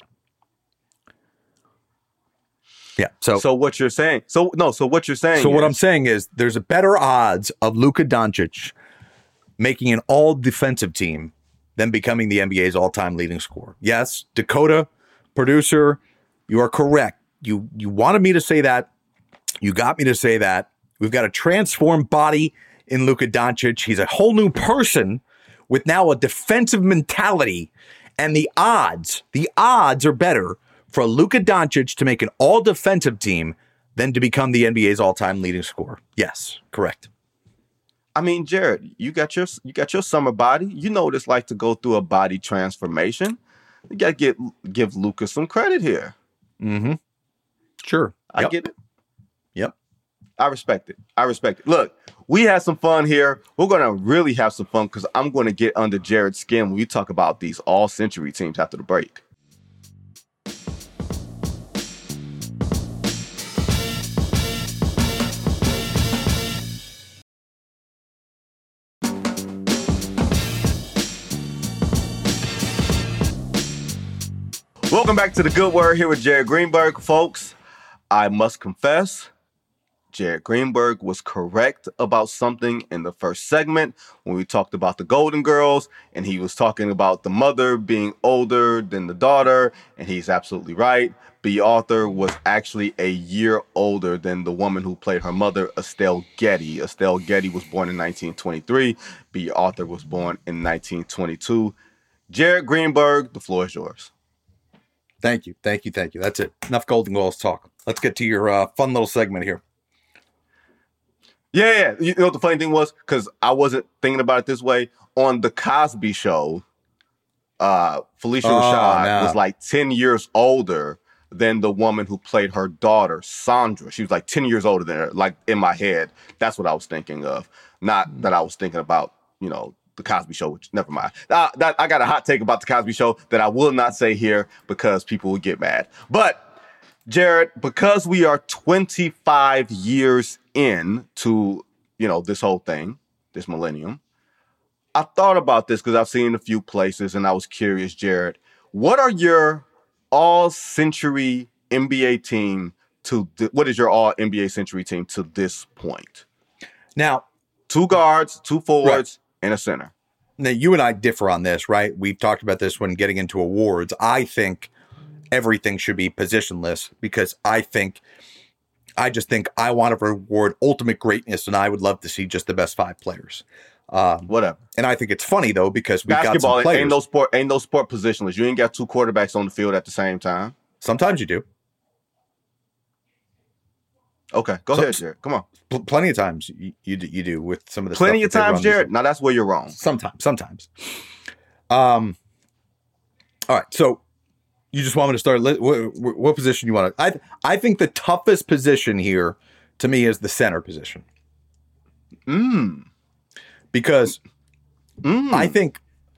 Yeah. So, so, So what you're saying? So no. So what you're saying? what is- I'm saying is there's a better odds of Luka Doncic making an all defensive team than becoming the N B A's all-time leading scorer. Yes, Dakota, producer, you are correct. You you wanted me to say that. You got me to say that. We've got a transformed body in Luka Doncic. He's a whole new person with now a defensive mentality. And the odds, the odds are better for Luka Doncic to make an all-defensive team than to become the N B A's all-time leading scorer. Yes, correct. I mean, Jared, you got your you got your summer body. You know what it's like to go through a body transformation. You got to get give Luka some credit here. Mm-hmm. Sure. I Yep. get it. Yep. I respect it. I respect it. Look, we had some fun here. We're going to really have some fun because I'm going to get under Jared's skin when we talk about these all-century teams after the break. Welcome back to The Good Word here with Jared Greenberg. Folks, I must confess, Jared Greenberg was correct about something in the first segment when we talked about the Golden Girls, and he was talking about the mother being older than the daughter, and he's absolutely right. Bea Arthur was actually a year older than the woman who played her mother, Estelle Getty. Estelle Getty was born in nineteen twenty-three. Bea Arthur was born in nineteen twenty-two. Jared Greenberg, the floor is yours. Thank you. Thank you. Thank you. That's it. Enough Golden Girls talk. Let's get to your uh, fun little segment here. Yeah, yeah. You know what the funny thing was? Because I wasn't thinking about it this way. On The Cosby Show, uh, Felicia Oh, Rashad no. was like ten years older than the woman who played her daughter, Sandra. She was like ten years older than her, like in my head. That's what I was thinking of. Not that I was thinking about, you know, The Cosby Show, which never mind. Uh, that, I got a hot take about The Cosby Show that I will not say here because people will get mad. But Jared, because we are twenty-five years in to, you know, this whole thing, this millennium, I thought about this because I've seen a few places and I was curious, Jared, what are your all-century N B A team to, th- what is your all-N B A century team to this point? Now, Two guards, two forwards, right, and a center. Now, you and I differ on this, right? We've talked about this when getting into awards. I think everything should be positionless because I think, I just think I want to reward ultimate greatness, and I would love to see just the best five players. Um, Whatever. And I think it's funny though because we've got some Basketball players. ain't no sport. Ain't no sport positionless. You ain't got two quarterbacks on the field at the same time. Sometimes you do. Okay, go So- ahead, Jared. Come on. Pl- plenty of times you, you do- you do with some of the Plenty stuff of that they times, run. Jared. Now that's where you're wrong. Sometimes, sometimes. Um. All right, so you just want me to start? What, what, what position you want to? I I think the toughest position here to me is the center position Mm. because Mm. I think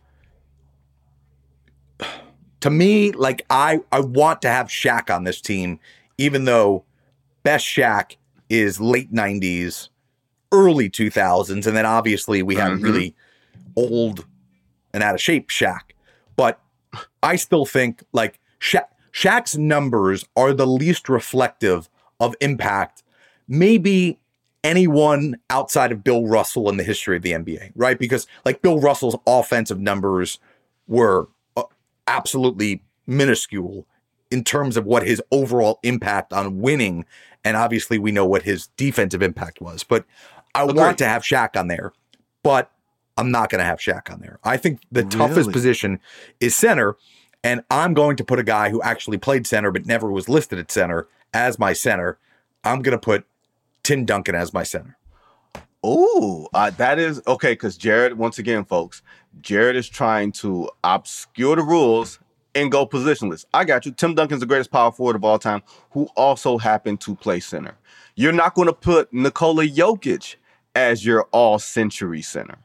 to me, like I I want to have Shaq on this team, even though best Shaq is late nineties, early two thousands, and then obviously we have Mhm. really old and out of shape Shaq. But I still think like Sha- Shaq's numbers are the least reflective of impact, maybe anyone outside of Bill Russell in the history of the N B A, right? Because like Bill Russell's offensive numbers were uh, absolutely minuscule in terms of what his overall impact on winning. And obviously we know what his defensive impact was, but I Agreed. want to have Shaq on there, but I'm not going to have Shaq on there. I think the toughest Really? position is center, and I'm going to put a guy who actually played center but never was listed at center as my center. I'm going to put Tim Duncan as my center. Ooh, uh, that is okay. Because Jared, once again, folks, Jared is trying to obscure the rules and go positionless. I got you. Tim Duncan's the greatest power forward of all time, who also happened to play center. You're not going to put Nikola Jokic as your all-century center.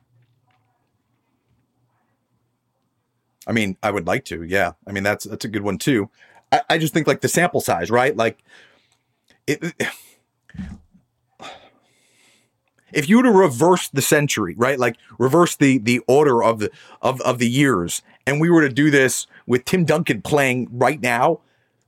I mean, I would like to, yeah. I mean, that's that's a good one too. I, I just think like the sample size, right? Like, it, if you were to reverse the century, right? Like reverse the the order of the of of the years, and we were to do this with Tim Duncan playing right now.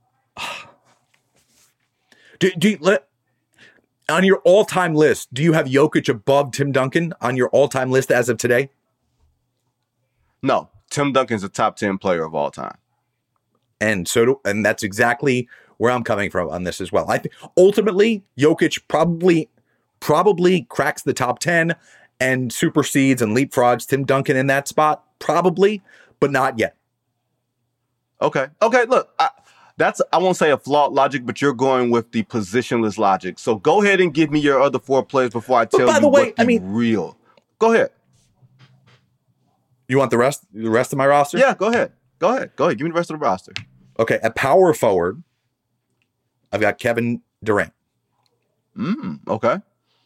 Do, do you, let on your all time list? Do you have Jokic above Tim Duncan on your all time list as of today? No, Tim Duncan's a top ten player of all time. And so, do, and that's exactly where I'm coming from on this as well. I think ultimately Jokic probably, probably cracks the top ten and supersedes and leapfrogs Tim Duncan in that spot, probably, but not yet. Okay. Okay. Look, I, That's, I won't say a flawed logic, but you're going with the positionless logic. So go ahead and give me your other four players before I tell by you the way, what the I mean- real. Go ahead. You want the rest the rest of my roster? Yeah, go ahead. Go ahead. Go ahead. Give me the rest of the roster. Okay, at power forward, I've got Kevin Durant. Mm, okay.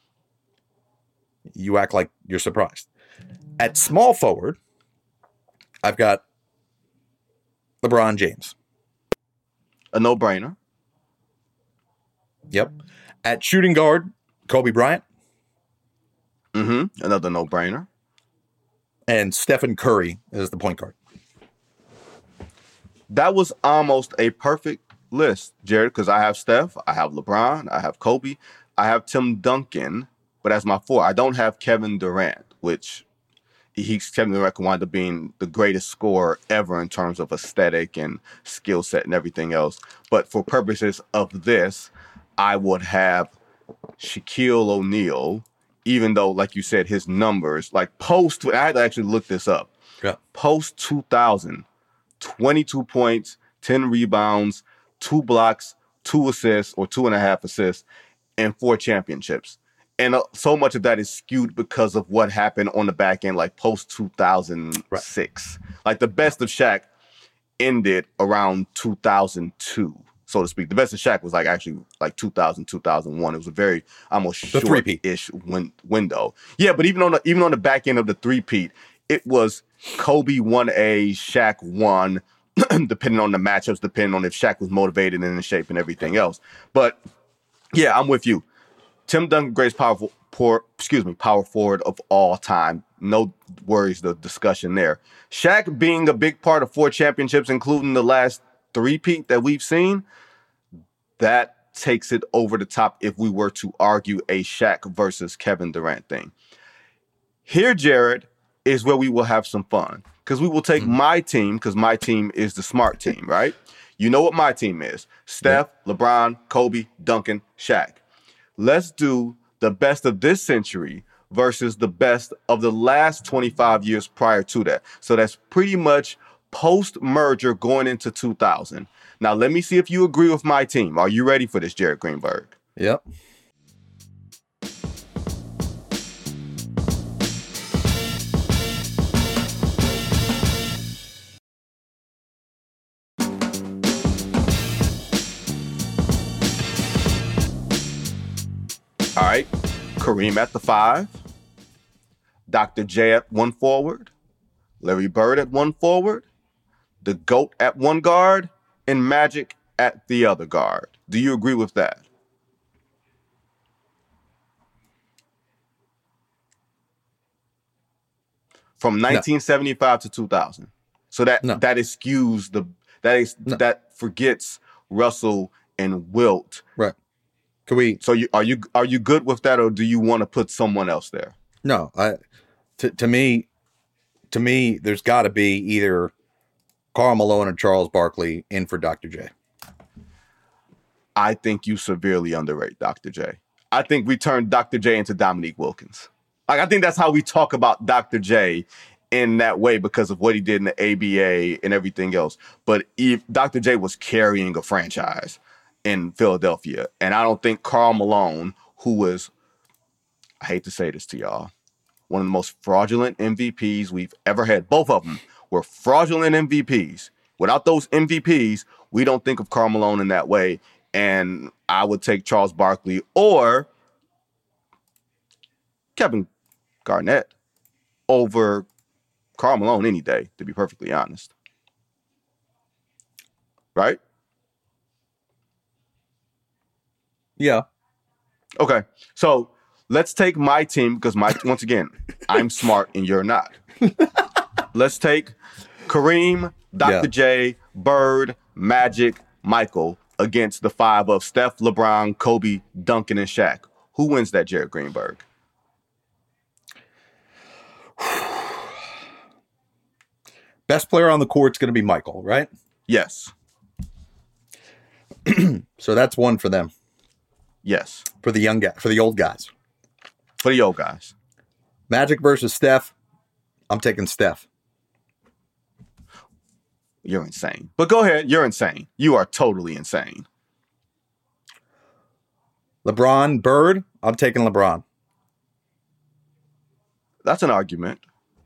You act like you're surprised. At small forward, I've got LeBron James. A no-brainer. Yep. At shooting guard, Kobe Bryant. Mm-hmm. Another no-brainer. And Stephen Curry is the point guard. That was almost a perfect list, Jared, because I have Steph, I have LeBron, I have Kobe, I have Tim Duncan, but as my four, I don't have Kevin Durant, which he's Kevin Durant can wind up being the greatest scorer ever in terms of aesthetic and skill set and everything else. But for purposes of this, I would have Shaquille O'Neal, even though, like you said, his numbers, like post, I had to actually look this up. Yeah. Post two thousand, twenty-two points, ten rebounds, two blocks, two assists or two and a half assists, and four championships. And uh, so much of that is skewed because of what happened on the back end, like post two thousand six. Right. Like the best of Shaq ended around two thousand two, so to speak. The best of Shaq was like actually like two thousand, two thousand one. It was a very almost short-ish win- window. Yeah, but even on the even on the back end of the three-peat, it was Kobe one A, Shaq one, depending on the matchups, depending on if Shaq was motivated and in shape and everything else. But yeah, I'm with you. Tim Duncan, greatest powerful, poor, excuse me, power forward of all time. No worries, the discussion there. Shaq being a big part of four championships, including the last three-peat that we've seen, that takes it over the top if we were to argue a Shaq versus Kevin Durant thing. Here, Jared, is where we will have some fun, because we will take mm-hmm. my team, because my team is the smart team, right? You know what my team is. Steph, yeah. LeBron, Kobe, Duncan, Shaq. Let's do the best of this century versus the best of the last twenty-five years prior to that. So that's pretty much post-merger going into two thousand. Now, let me see if you agree with my team. Are you ready for this, Jared Greenberg? Yep. All right, Kareem at the five, Doctor J at one forward, Larry Bird at one forward, the GOAT at one guard, and Magic at the other guard. Do you agree with that? From nineteen seventy-five no. to two thousand. So that no. that excuse the that is no. that forgets Russell and Wilt. Right. Can we? So you are you are you good with that, or do you want to put someone else there? No, I. To, to me, to me, there's got to be either Karl Malone or Charles Barkley in for Doctor J. I think you severely underrate Doctor J. I think we turned Doctor J into Dominique Wilkins. Like, I think that's how we talk about Doctor J in that way because of what he did in the A B A and everything else. But if Doctor J was carrying a franchise in Philadelphia, and I don't think Karl Malone, who was, I hate to say this to y'all, one of the most fraudulent M V Ps we've ever had. Both of them were fraudulent M V Ps. Without those M V Ps, we don't think of Karl Malone in that way. And I would take Charles Barkley or Kevin Garnett over Karl Malone any day, to be perfectly honest. Right? Yeah. Okay. So let's take my team because my once again, I'm smart and you're not. Let's take Kareem, Doctor Yeah. J, Bird, Magic, Michael against the five of Steph, LeBron, Kobe, Duncan, and Shaq. Who wins that, Jared Greenberg? Best player on the court's going to be Michael, right? Yes. So that's one for them. Yes. For the young guy, for the old guys. For the old guys. Magic versus Steph. I'm taking Steph. you're insane. But go ahead. You're insane. You are totally insane. LeBron, Bird. I'm taking LeBron. That's an argument.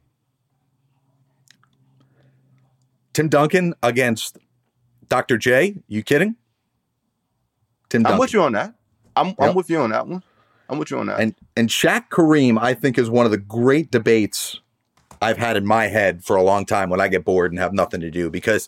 Tim Duncan against Doctor J. You kidding? Tim Duncan. I'm with you on that. I'm Yep. I'm with you on that one. I'm with you on that. And and Shaq Kareem, I think, is one of the great debates I've had in my head for a long time when I get bored and have nothing to do, because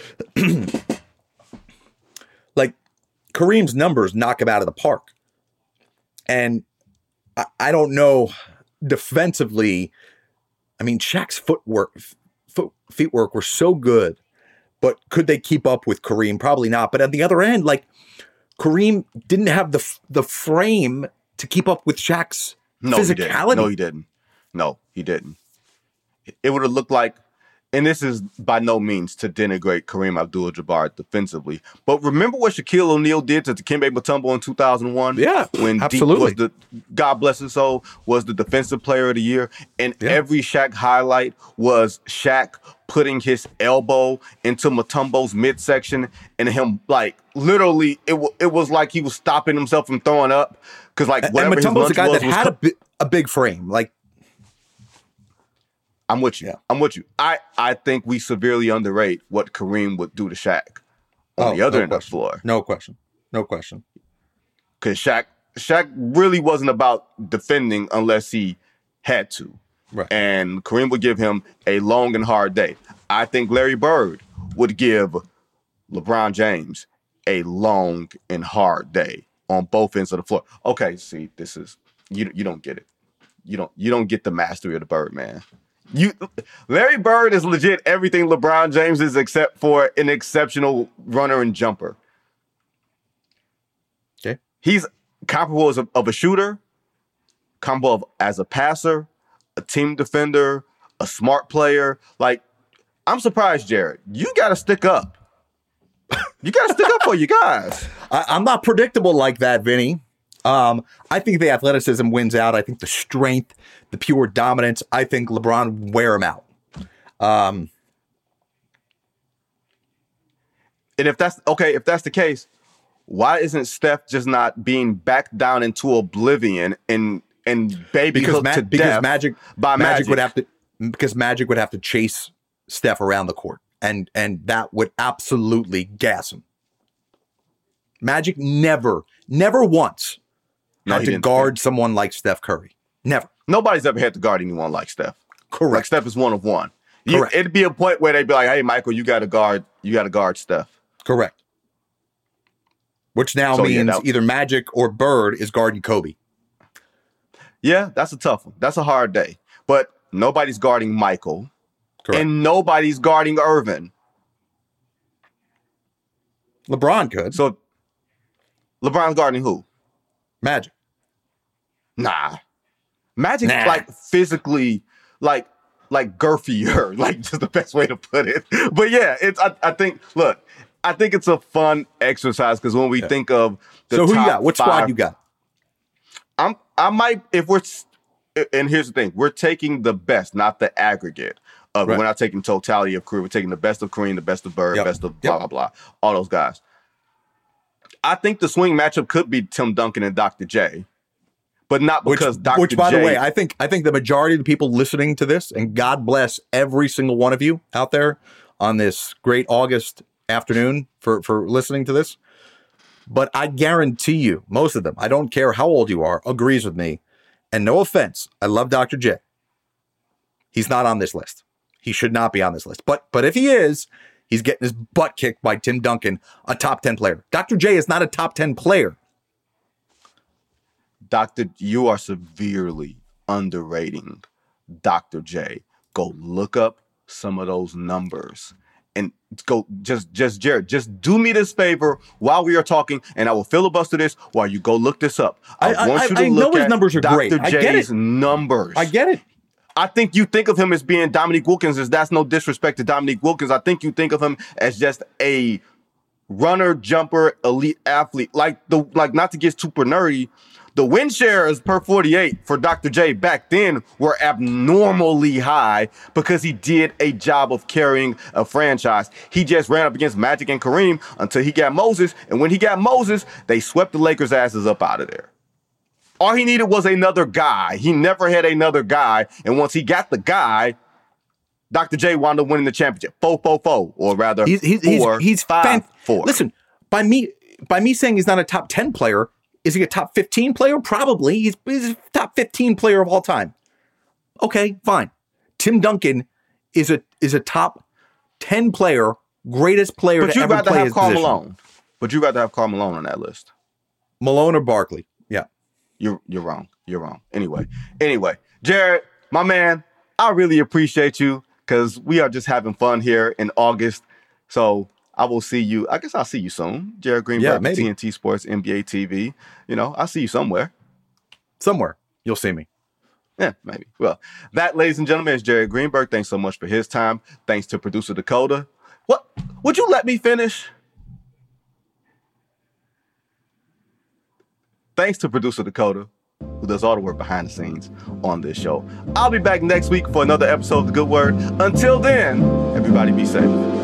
like Kareem's numbers knock him out of the park. And I, I don't know defensively. I mean, Shaq's footwork, foot, feet work were so good, but could they keep up with Kareem? Probably not. But on the other end, like Kareem didn't have the the frame to keep up with Shaq's no, physicality. He didn't. No, he didn't. No, he didn't. It would have looked like, and this is by no means to denigrate Kareem Abdul-Jabbar defensively, but remember what Shaquille O'Neal did to Dikembe Mutombo in two thousand one? Yeah, when absolutely. Deep was the, God bless his soul, was the defensive player of the year, and Yeah. every Shaq highlight was Shaq putting his elbow into Mutombo's midsection and him like literally, it w- it was like he was stopping himself from throwing up because like whatever and his Mutombo's lunch a guy was, that was had co- a, bi- a big frame. Like, I'm with you. Yeah. I'm with you. I, I think we severely underrate what Kareem would do to Shaq on Oh, the other no end of the question. floor. No question. No question. Because Shaq, Shaq really wasn't about defending unless he had to. Right. And Kareem would give him a long and hard day. I think Larry Bird would give LeBron James a long and hard day on both ends of the floor. Okay, see, this is you. You don't get it. You don't. You don't get the mastery of the Bird, man. You, Larry Bird is legit everything LeBron James is except for an exceptional runner and jumper. Okay. He's comparable as a, of a shooter, comparable of, as a passer, a team defender, a smart player. Like, I'm surprised, Jared. You got to stick up. You got to stick up for you guys. I, I'm not predictable like that, Vinny. Um, I think the athleticism wins out. I think the strength, the pure dominance, I think LeBron wear him out. Um, And if that's okay, if that's the case, why isn't Steph just not being backed down into oblivion and and baby because hooked Ma- to because death Magic by Magic Magic would have to because Magic would have to chase Steph around the court, and and that would absolutely gas him. Magic never, never once No, had he to didn't. guard someone like Steph Curry. Never. Nobody's ever had to guard anyone like Steph. Like Correct. Steph is one of one. You, Correct. it'd be a point where they'd be like, "Hey, Michael, you got to guard. You got to guard Steph." Correct. Which now So, yeah, means that- either Magic or Bird is guarding Kobe. Yeah, that's a tough one. That's a hard day. But nobody's guarding Michael, Correct. and nobody's guarding Irvin. LeBron could. So LeBron's guarding who? Magic. Nah. Magic's Nah. like physically, like like girthier, like just the best way to put it. But yeah, it's I, I think look, I think it's a fun exercise because when we Yeah. think of the So who you top got? What five, squad you got? I'm I might if we're s- and here's the thing, we're taking the best, not the aggregate of it. Right. We're not taking totality of Kareem. We're taking the best of Kareem, the best of Bird, Yep. best of blah Yep. blah blah, all those guys. I think the swing matchup could be Tim Duncan and Doctor J, but not Which, because Doctor which, by J. the way, I think I think the majority of the people listening to this, and God bless every single one of you out there on this great August afternoon for, for listening to this. But I guarantee you, most of them, I don't care how old you are, agrees with me. And no offense, I love Doctor J. He's not on this list. He should not be on this list. But but if he is, he's getting his butt kicked by Tim Duncan, a top ten player. Doctor J is not a top ten player. Doctor, you are severely underrating Doctor J. Go look up some of those numbers and go just just Jared, just do me this favor while we are talking, and I will filibuster this while you go look this up. I, I- want I- you to I know look his at numbers are Doctor great. I get J's it. numbers. I get it. I think you think of him as being Dominique Wilkins, as that's no disrespect to Dominique Wilkins. I think you think of him as just a runner, jumper, elite athlete. Like the like not to get super nerdy, the win shares per forty-eight for Doctor J back then were abnormally high because he did a job of carrying a franchise. He just ran up against Magic and Kareem until he got Moses, and when he got Moses, they swept the Lakers' asses up out of there. All he needed was another guy. He never had another guy, and once he got the guy, Doctor J wound up winning the championship. Four, four, four, or rather, he's he's four, he's, he's five, fan- four. Listen, by me by me saying he's not a top ten player, is he a top fifteen player? Probably. He's, he's a top fifteen player of all time. Okay, fine. Tim Duncan is a is a top ten player, greatest player but to ever rather play have his Karl position. Malone. But you'd rather have Karl Malone on that list. Malone or Barkley? Yeah. You're you're wrong. You're wrong. Anyway, anyway, Jared, my man, I really appreciate you because we are just having fun here in August. So I will see you. I guess I'll see you soon. Jared Greenberg, Yeah, maybe. T N T Sports, N B A T V. You know, I'll see you somewhere. Somewhere. You'll see me. Yeah, maybe. Well, that, ladies and gentlemen, is Jared Greenberg. Thanks so much for his time. Thanks to producer Dakota. What? Would you let me finish? Thanks to producer Dakota, who does all the work behind the scenes on this show. I'll be back next week for another episode of The Good Word. Until then, everybody be safe.